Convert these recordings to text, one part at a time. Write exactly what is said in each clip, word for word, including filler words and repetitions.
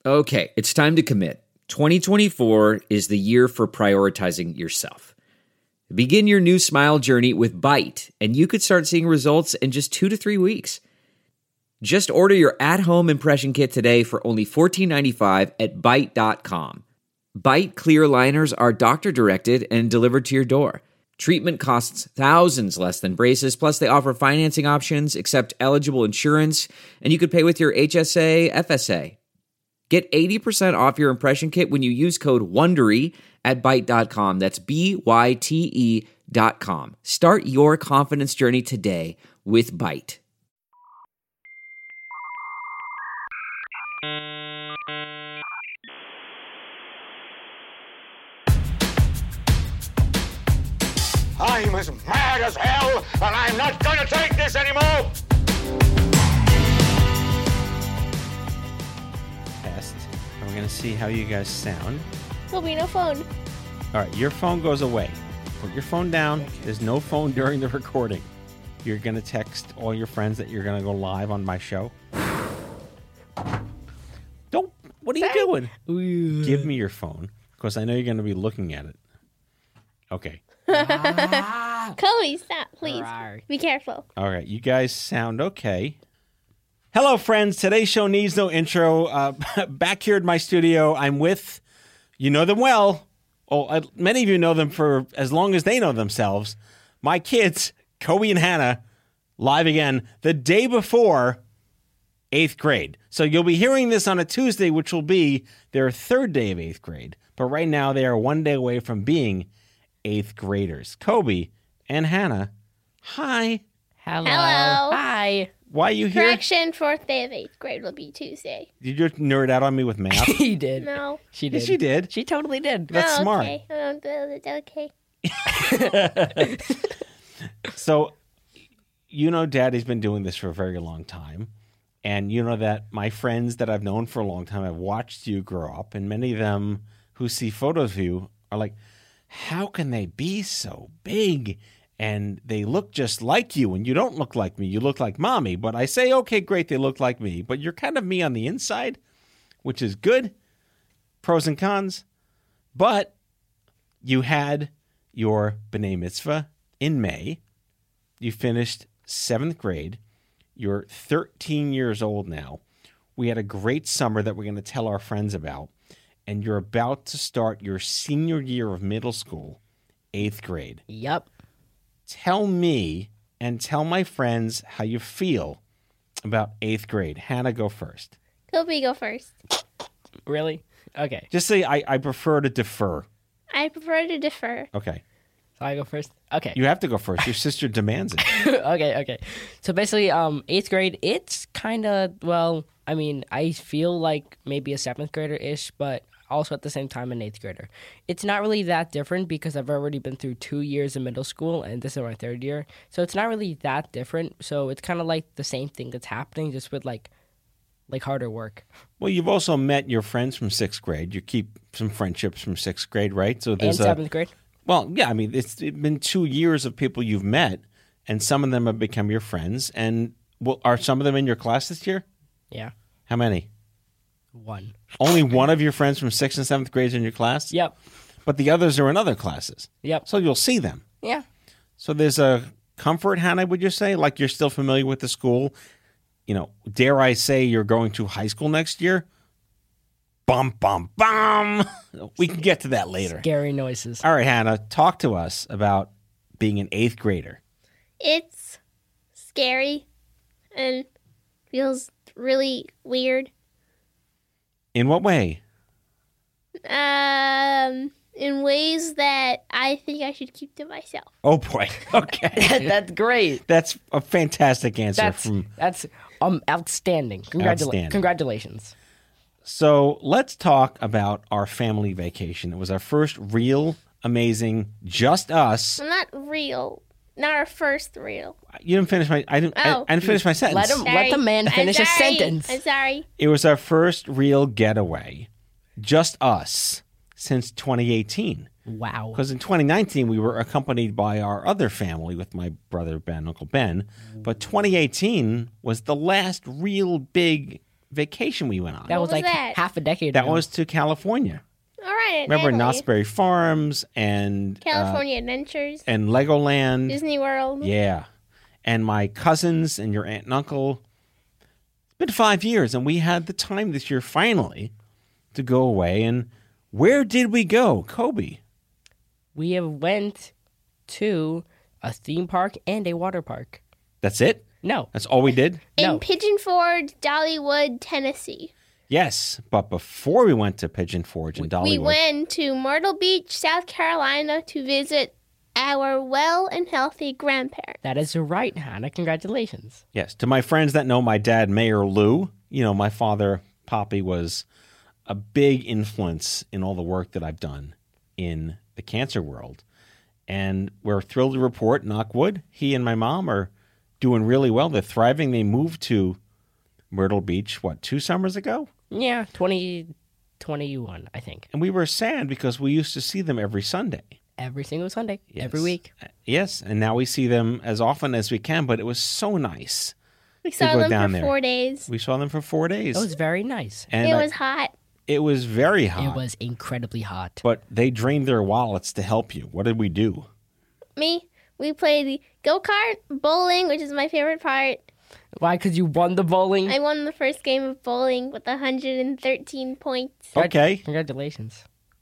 Okay, it's time to commit. twenty twenty-four is the year for prioritizing yourself. Begin your new smile journey with Byte, and you could start seeing results in just two to three weeks. Just order your at-home impression kit today for only fourteen ninety-five at byte dot com. Byte clear aligners are doctor-directed and delivered to your door. Treatment costs thousands less than braces, plus they offer financing options, accept eligible insurance, and you could pay with your H S A, F S A. Get eighty percent off your impression kit when you use code WONDERY at byte dot com. That's B Y T E dot com. Start your confidence journey today with Byte. I'm as mad as hell, and I'm not gonna take this anymore! Test. And we're gonna see how you guys sound. There'll be no phone. All right, your phone goes away. Put your phone down. There's no phone during the recording. You're gonna text all your friends that you're gonna go live on my show. Don't. What are you doing? Ooh. Give me your phone, because I know you're gonna be looking at it. Okay. Kobe, stop, please. Rawr. Be careful. All right, you guys sound okay. Hello, friends. Today's show needs no intro. Uh, back here at my studio, I'm with, you know them well. Oh, uh, many of you know them for as long as they know themselves. My kids, Kobe and Hannah, live again the day before eighth grade. So you'll be hearing this on a Tuesday, which will be their third day of eighth grade. But right now, they are one day away from being eighth graders. Kobe and Hannah, hi. Hello. Hello. Hi. Why are you here? Correction, fourth day of eighth grade will be Tuesday. Did you nerd out on me with math? He did. No. She did. Yes, she did. She totally did. That's oh, smart. Okay. Oh, okay. So, you know, Daddy's been doing this for a very long time. And you know that my friends that I've known for a long time have watched you grow up. And many of them who see photos of you are like, how can they be so big? And they look just like you, and you don't look like me. You look like mommy. But I say, okay, great, they look like me. But you're kind of me on the inside, which is good. Pros and cons. But you had your B'nai Mitzvah in May. You finished seventh grade. You're thirteen years old now. We had a great summer that we're going to tell our friends about. And you're about to start your senior year of middle school, eighth grade. Yep. Tell me and tell my friends how you feel about eighth grade. Hannah, go first. Kobe, go first. Really? Okay. Just say I, I prefer to defer. I prefer to defer. Okay. So I go first? Okay. You have to go first. Your sister demands it. okay, okay. So basically, um, eighth grade, it's kind of, well, I mean, I feel like maybe a seventh grader-ish, but also at the same time an eighth grader. It's not really that different because I've already been through two years of middle school, and this is my third year. So it's not really that different. So it's kind of like the same thing that's happening, just with like like harder work. Well, you've also met your friends from sixth grade. You keep some friendships from sixth grade, right? So And there's a, seventh grade. Well, yeah, I mean, it's been two years of people you've met, and some of them have become your friends. And well, are some of them in your class this year? Yeah. How many? One. Only one of your friends from sixth and seventh grade is in your class? Yep. But the others are in other classes. Yep. So you'll see them. Yeah. So there's a comfort, Hannah, would you say? Like you're still familiar with the school? You know, dare I say you're going to high school next year? Bum, bum, bum. We can get to that later. Scary noises. All right, Hannah, talk to us about being an eighth grader. It's scary and feels really weird. In what way? Um, in ways that I think I should keep to myself. Oh, boy. Okay. That's great. That's a fantastic answer. That's from. that's um outstanding. Congratula- Outstanding. Congratulations. So let's talk about our family vacation. It was our first real, amazing, just us. Well, not real. Not our first real. You didn't finish my. I didn't. Oh. I, I didn't finish my sentence. Let him Sorry. let the man I'm finish his sorry. sentence. I'm sorry. It was our first real getaway, just us, since twenty eighteen. Wow. Because in twenty nineteen, we were accompanied by our other family with my brother Ben, Uncle Ben. But twenty eighteen was the last real big vacation we went on. That What was was like that? half a decade That ago. was to California. All right. Remember Emily. Knott's Berry Farms and uh, California Adventures, and Legoland. Disney World. Yeah. And my cousins and your aunt and uncle. It's been five years, and we had the time this year finally to go away. And where did we go, Kobe? We have went to a theme park and a water park. That's it? No, That's all we did? In no. Pigeon Forge, Dollywood, Tennessee. Yes. But before we went to Pigeon Forge and Dollywood, We went to Myrtle Beach, South Carolina to visit our well and healthy grandparents. That is right, Hannah. Congratulations. yes, to my friends that know my dad, Mayor Lou, you know, my father, Poppy, was a big influence in all the work that I've done in the cancer world. And we're thrilled to report, knock wood, he and my mom are doing really well. They're thriving. They moved to Myrtle Beach, what, two summers ago? Yeah, twenty twenty-one, I think. And we were sad because we used to see them every Sunday. Every single Sunday, every Yes. week. Yes, and now we see them as often as we can, but it was so nice. We saw go them down for there. four days. We saw them for four days. It was very nice. and It I- was hot. it was very hot. It was incredibly hot. But they drained their wallets to help you. What did we do? Me, we played go kart, bowling, which is my favorite part. Why? Because you won the bowling? I won the first game of bowling with one hundred thirteen points. Okay. Congratulations.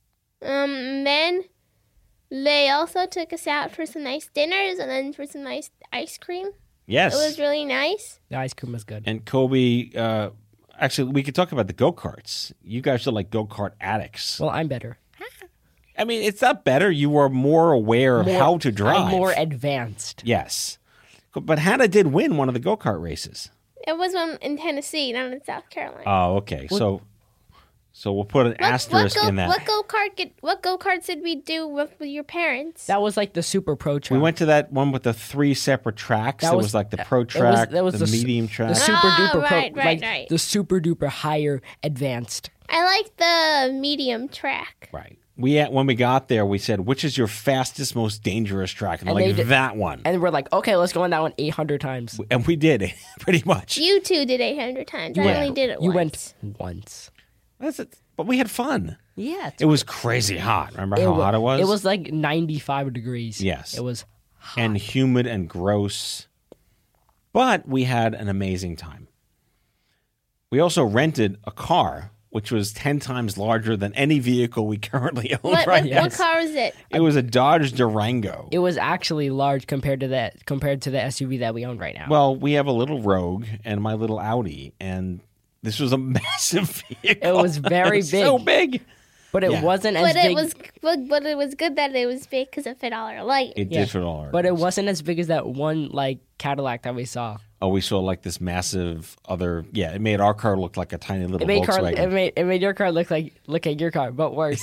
Um, then they also took us out for some nice dinners and then for some nice ice cream. Yes. It was really nice. The ice cream was good. And Kobe, uh, actually, we could talk about the go-karts. You guys are like go-kart addicts. Well, I'm better. I mean, it's not better. You were more aware of More- how to drive. I'm more advanced. Yes. But Hannah did win one of the go-kart races. It was one in Tennessee, not in South Carolina. Oh, okay. So so we'll put an what, what asterisk go, in that. What go kart? Get, what go karts did we do with, with your parents? That was like the super pro track. We went to that one with the three separate tracks. That it was- was like the pro It was- track, that was the, the s- medium track. the super Ah, duper right, pro, right, like right. the super duper higher advanced. I like the medium track. Right. We had, when we got there, we said, "Which is your fastest, most dangerous track?" And, And they're they like, did- "That one." And we're like, okay, let's go on that one eight hundred times. And we did pretty much. You two did eight hundred times. I went- only did it You once. went once. That's it. But we had fun. Yeah. It was crazy hot. Remember how wa- hot it was? It was like ninety-five degrees. Yes. It was hot. and humid and gross. But we had an amazing time. We also rented a car, which was ten times larger than any vehicle we currently own What, right what, now. what car was it? It was a Dodge Durango. It was actually large compared to that compared to the S U V that we own right now. Well, we have a little Rogue and my little Audi, and this was a massive vehicle. It was very It was So big. big. but it yeah. wasn't as But big. it was, but, but it was good that it was big because it fit all our luggage. It Yeah. did fit all our but it needs. wasn't as big as that one like Cadillac that we saw. Oh, we saw like this massive other. Yeah, it made our car look like a tiny little It made car. Volkswagen. It made it made your car look like look at your car, but worse.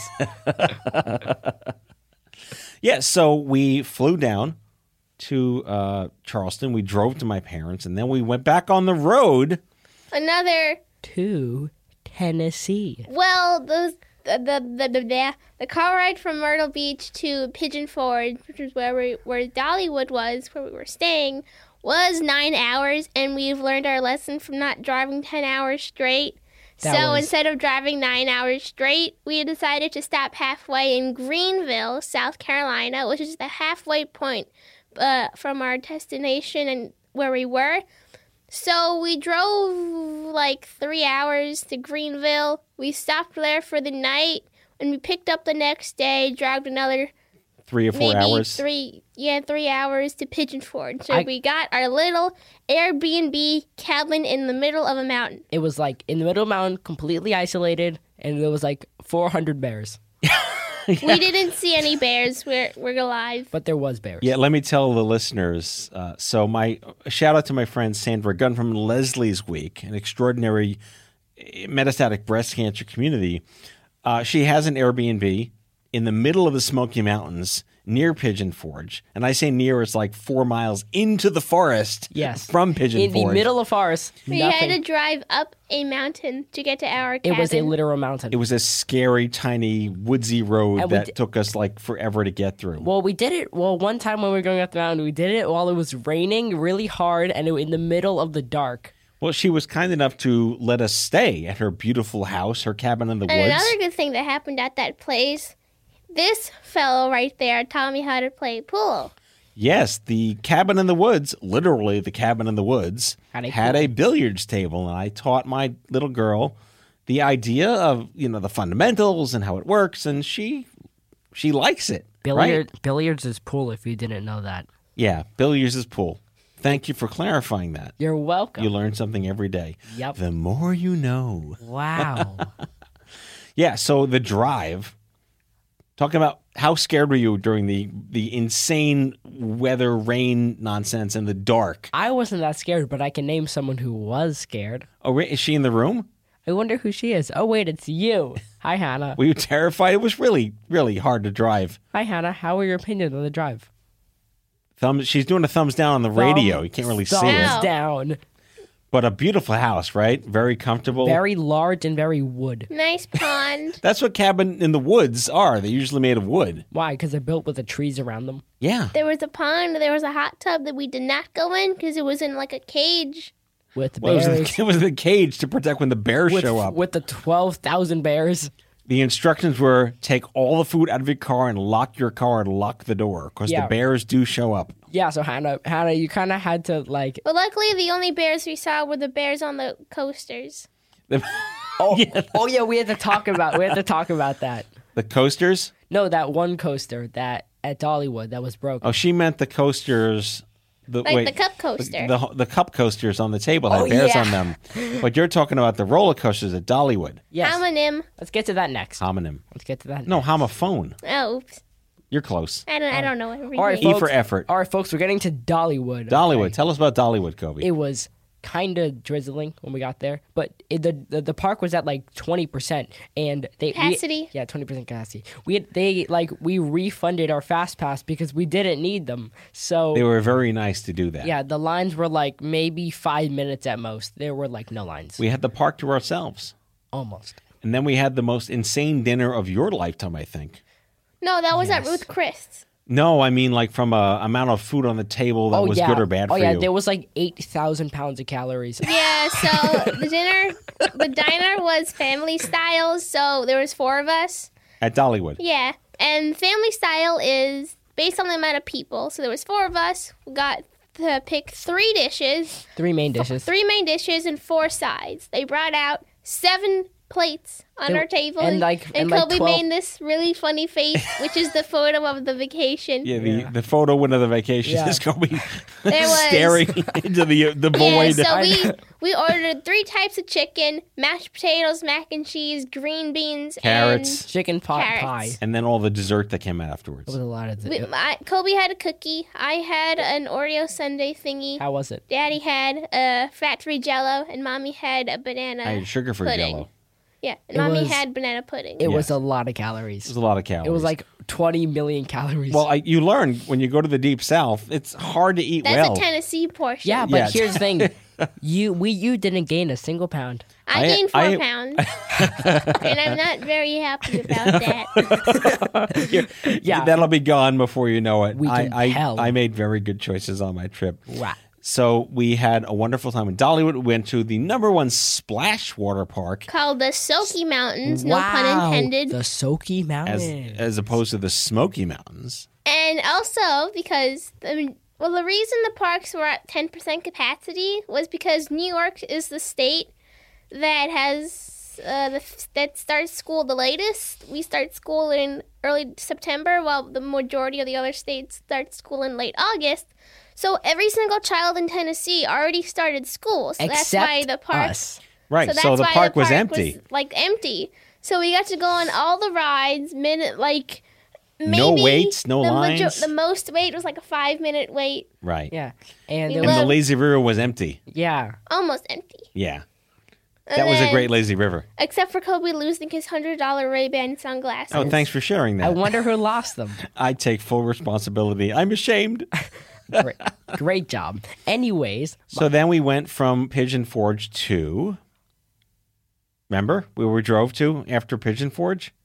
Yeah, so we flew down to uh, Charleston. We drove to my parents, and then we went back on the road. Another, to Tennessee. well, those the the the the, the, the car ride from Myrtle Beach to Pigeon Forge, which was where we, where Dollywood was, where we were staying, was nine hours, and we've learned our lesson from not driving ten hours straight. That so was- instead of driving nine hours straight, we decided to stop halfway in Greenville, South Carolina, which is the halfway point uh, from our destination and where we were. So we drove like three hours to Greenville. We stopped there for the night, and we picked up the next day, dragged another Three or four maybe hours. three, yeah, three hours to Pigeon Forge. So I- we got our little Airbnb cabin in the middle of a mountain. It was like in the middle of the mountain, completely isolated, and there was like four hundred bears. We didn't see any bears. We're we're alive. But there was bears. Yeah, let me tell the listeners. Uh, so, my shout out to my friend Sandra Gunn from Leslie's Week, an extraordinary metastatic breast cancer community. Uh, she has an Airbnb in the middle of the Smoky Mountains near Pigeon Forge, and I say near, it's like four miles into the forest. Yes. from Pigeon in Forge. the middle of forest. We nothing. had to drive up a mountain to get to our it cabin. was a literal mountain. It was a scary, tiny, woodsy road And we that d- took us like forever to get through. Well, we did it. Well, one time when we were going up the mountain, we did it while it was raining really hard and it, in the middle of the dark. Well, she was kind enough to let us stay at her beautiful house, her cabin in the And woods. another good thing that happened at that place, this fellow right there taught me how to play pool. Yes, the cabin in the woods, literally the cabin in the woods, Had a had a billiards table, and I taught my little girl the idea of, you know, the fundamentals and how it works, and she she likes it. Billiard, Right? Billiards is pool if you didn't know that. Yeah, billiards is pool. Thank you for clarifying that. You're welcome. You learn something every day. Yep. The more you know. Wow. Yeah, so the drive, talking about how scared were you during the, the insane weather, rain nonsense in the dark? I wasn't that scared, but I can name someone who was scared. Oh, wait, is she in the room? I wonder who she is. Oh, wait, it's you. Hi, Hannah. Were you terrified? It was really, really hard to drive. Hi, Hannah. How are your opinions on the drive? Thumbs. She's doing a thumbs down on the radio. You can't really see Thumbs it. Ow. down. But a beautiful house, right? Very comfortable. Very large and very wood. Nice pond. That's what cabin in the woods are. They're usually made of wood. Why? Because they're built with the trees around them. Yeah. There was a pond. There was a hot tub that we did not go in because it was in like a cage. With Well, it, bears. was the, it was the cage to protect when the bears with, show up. with the twelve thousand bears. The instructions were take all the food out of your car and lock your car and lock the door because Yeah. the bears do show up. Yeah, so Hannah, Hannah, you kind of had to like. But luckily, the only bears we saw were the bears on the coasters. Oh, oh yeah, we had to talk about. We had to talk about that. The coasters? No, that one coaster that at Dollywood that was broken. Oh, she meant the coasters. The, Like wait, the cup coaster. The, the cup coasters on the table had Oh, bears yeah. on them. But you're talking about the roller coasters at Dollywood. Yes. Homonym. Let's get to that next. Homonym. Let's get to that. No, next. homophone. Oh, oops. You're close. I don't. I don't know everything. All right, E folks. for effort. All right, folks. We're getting to Dollywood. Dollywood. okay? Tell us about Dollywood, Kobe. It was kind of drizzling when we got there, but it, the, the the park was at like twenty percent, and they we- Capacity? yeah, twenty percent capacity. We had, they like we refunded our fast pass because we didn't need them. So They were very nice to do that. yeah, the lines were like maybe five minutes at most. There were like no lines, We had the park to ourselves. almost. And then we had the most insane dinner of your lifetime, I think. No, that was at Yes. Ruth Chris. No, I mean like from a amount of food on the table that oh was yeah, good or bad oh for yeah, you. there was like eight thousand pounds of calories. Yeah. So the dinner, the diner was family style. So there was four of us. At Dollywood. Yeah, and family style is based on the amount of people. So there was four of us. We got to pick three dishes, Three main dishes. three main dishes, and four sides. They brought out seven plates on They- our table, and like- and and like Kobe twelve made this really funny face, which is the photo of the vacation. Yeah, the, Yeah. the photo winner of the vacation Yeah. is Kobe There was- staring into the the Yeah, void. so we we ordered three types of chicken: mashed potatoes, mac and cheese, green beans, Carrots. Chicken pot Carrots. pie. and then all the dessert that came out It afterwards. was a lot of. And we, I, Kobe had a cookie. I had an Oreo sundae thingy. How was it? Daddy had a fat-free Jello, and Mommy had a banana I had sugar-free pudding. Jello. Yeah, and It Mommy was- had banana pudding. It Yes. was a lot of It calories. was a lot of calories. It was like twenty million calories. well, I, you learn when you go to the deep south, it's hard to eat That's well. a Tennessee portion. yeah, but Yeah. here's the thing: you we you didn't gain a single pound. I, I- gained four I- pounds, and I'm not very happy about that. Yeah. That'll be gone before you know it. We I, can I, tell. I made very good choices on my trip. Wow. So we had a wonderful time in Dollywood. We went to the number one splash water park Called the Soaky Mountains, no wow. pun intended. The Soaky as Mountains. as opposed to the Smoky Mountains. And also because the well, the reason the parks were at ten percent capacity was because New York is the state that has uh, the that starts school the latest. We start school in early September, while the majority of the other states start school in late August. So every single child in Tennessee already started school. So that's Except why the park. us. Right. So So, that's the why park the was park empty. Was, like empty. So we got to go on all the rides. Minute like maybe No waits, no the lines? the most wait was like a five minute wait, Right. Yeah, and We there And was, the love- lazy river was empty. yeah, almost empty. Yeah. And That was a then- great lazy river. Except for Kobe losing his hundred dollar Ray Ban sunglasses. Oh, thanks for sharing I that. wonder who lost them. I take full responsibility. I'm ashamed. Great, great job. Anyways, So then we went from Pigeon Forge to. Remember where we drove to after Pigeon Forge?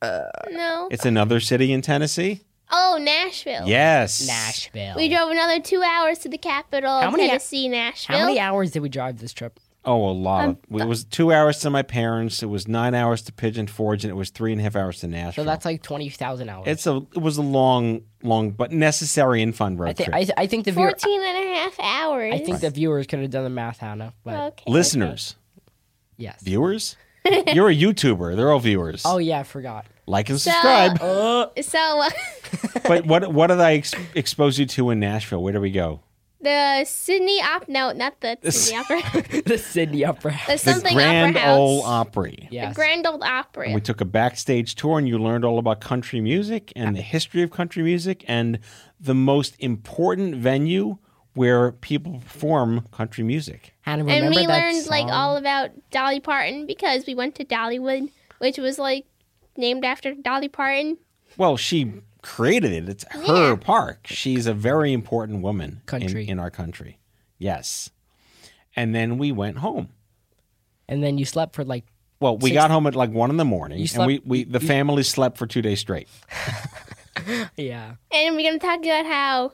No. It's another city in Tennessee. Oh, Nashville. Yes. Nashville. We drove another two hours to the capital How of many- Tennessee, Nashville. How many hours did we drive this trip? Oh, a lot. Um, of, it was two hours to my parents. It was nine hours to Pigeon Forge, and it was three and a half hours to Nashville. So that's like twenty thousand hours. It's a. It was a long, long, but necessary and fun road I think trip. I, I think the viewer, fourteen and a half hours. I think the viewers could have done the math, Hannah. But Okay. Listeners, yes. viewers, you're a YouTuber. They're all viewers. Oh yeah, I forgot. Like and So- subscribe. So uh, But what what did I ex- expose you to in Nashville? Where did we go? the Sydney Op no, not the Sydney Opera. The Sydney Opera. The The something Grand Opera House. Ole Opry. Yes. The Grand Old Opera. We took a backstage tour, and you learned all about country music and the history of country music and the most important venue where people perform country music. Hannah, and remember we that learned like song? all about Dolly Parton because we went to Dollywood, which was like named after Dolly Parton. Well, she created it. It's her Yeah. park. She's a very important woman in, Country. in our country. Yes. And then we went home. And then you slept for like Well, we Six- got home at like one in the morning, You and slept- we, we the you- family slept for two days straight. yeah. And we're gonna talk about how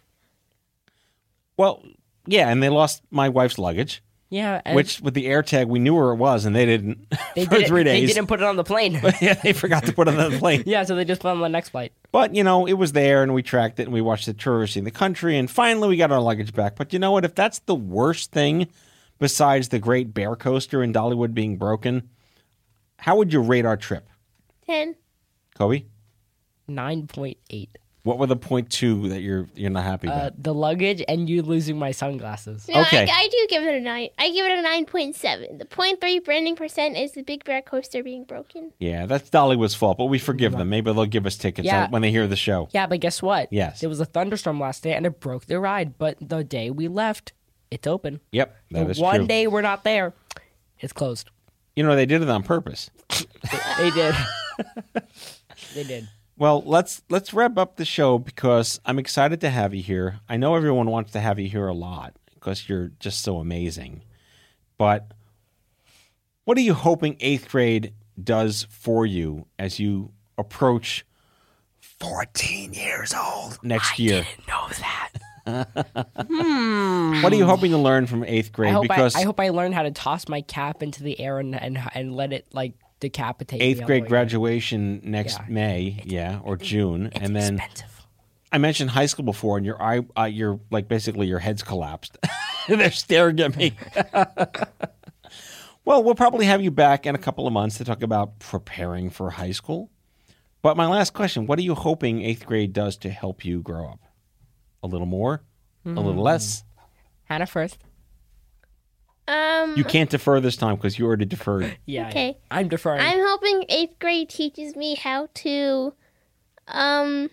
Well, yeah, and they lost my wife's luggage, Yeah. And which with the air tag we knew where it was, and they didn't they for didn't, three days. They didn't put it on the plane. yeah, they forgot to put it on the plane. yeah, so they just put it on the next flight. But, you know, it was there, and we tracked it, and we watched the tourists in the country, and finally we got our luggage back. But you know what? If that's the worst thing, besides the Great Bear Coaster in Dollywood being broken, how would you rate our trip? ten. Kobe? Nine point eight. What were the point two that you're you're not happy Uh, about? the luggage and you losing my sunglasses. No, Okay. I, I do give it a nine. I give it a nine point seven. The point three branding percent is the Big Bear Coaster being broken. Yeah, that's Dollywood's fault, but we forgive them. Maybe they'll give us tickets Yeah. uh, when they hear the show. Yeah, but guess what? Yes. There was a thunderstorm last day and it broke the ride. But the day we left, it's open. Yep, that is One true. day we're not there, it's closed. You know, they did it on purpose. They did. they did. Well, let's let's wrap up the show because I'm excited to have you here. I know everyone wants to have you here a lot because you're just so amazing. But what are you hoping eighth grade does for you as you approach fourteen years old next year? Know that. What are you hoping to learn from eighth grade? I hope because I, I hope I learn how to toss my cap into the air and and, and let it like decapitate me eighth all grade the way graduation next Yeah. May, yeah, or June, down. and then Expensive. I mentioned high school before, and your eye, uh, your like basically your head's collapsed. They're staring at me. Well, we'll probably have you back in a couple of months to talk about preparing for high school. But my last question: what are you hoping eighth grade does to help you grow up? A little more, a little less. Hannah first. Um, You can't defer this time because you already deferred. Yeah. Okay. I'm deferring. I'm hoping eighth grade teaches me how to, um,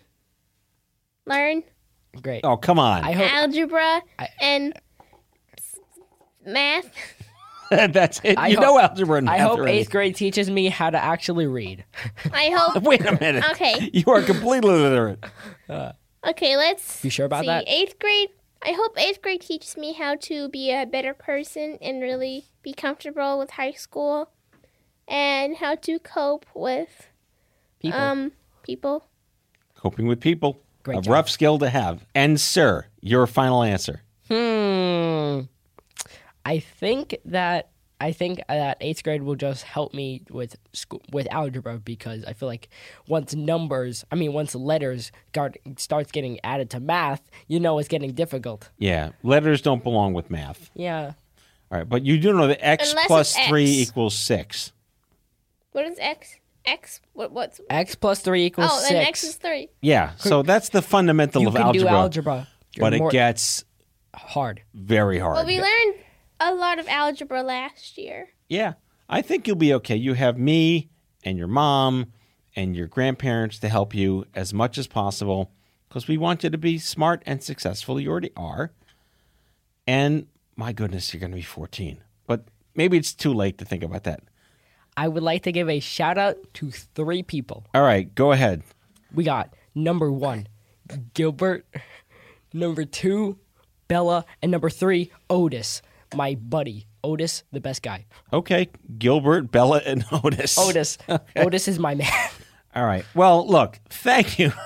learn Great. Oh, come on! I hope. algebra I- and s- math. That's it. I you hope- know algebra and I math hope already. eighth grade teaches me how to actually read. I hope. Wait a minute. Okay. You are completely illiterate. Okay, let's. You sure about see. that? Eighth grade. I hope eighth grade teaches me how to be a better person and really be comfortable with high school, and how to cope with People. um people. Coping with people. Great a job. rough skill to have. And, sir, your final answer. Hmm. I think that I think that eighth grade will just help me with school, with algebra because I feel like once numbers, I mean once letters start starts getting added to math, you know it's getting difficult. Yeah, letters don't belong with math. Yeah. All right, but you do know that x Unless plus it's three X. equals six. What is x? X. What? What's? X plus three equals Oh, six. then x is three. Yeah, so that's the fundamental you of can algebra. do algebra, You're But it more gets hard. very hard. Well, we learned a lot of algebra last year. Yeah, I think you'll be okay. You have me and your mom and your grandparents to help you as much as possible because we want you to be smart and successful. You already are. And my goodness, you're going to be fourteen. But maybe it's too late to think about that. I would like to give a shout out to three people. All right, go ahead. We got number one, Gilbert. Number two, Bella. And number three, Otis, my buddy. Otis, the best guy. Okay, Gilbert, Bella, and Otis. Otis. Otis is my man. All right. Well, look, thank you.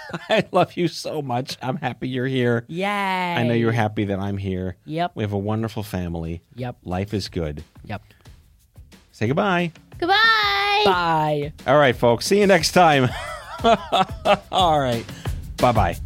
I love you so much. I'm happy you're here. Yay. I know you're happy that I'm here. Yep. We have a wonderful family. Yep. Life is good. Yep. Say goodbye. Goodbye. Bye. All right, folks. See you next time. All right. Bye-bye.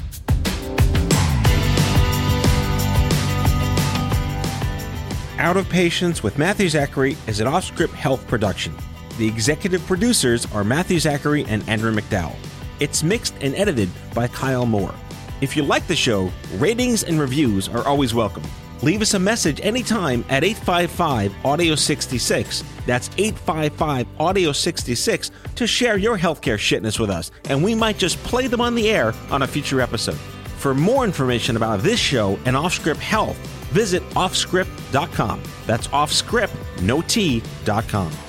Out of Patience with Matthew Zachary is an Off-Script Health production. The executive producers are Matthew Zachary and Andrew McDowell. It's mixed and edited by Kyle Moore. If you like the show, ratings and reviews are always welcome. Leave us a message anytime at eight five five, audio sixty-six. That's eight five five, audio sixty-six to share your healthcare shitness with us, and we might just play them on the air on a future episode. For more information about this show and Off-Script Health, visit off script dot com. That's offscript, no T, dot com.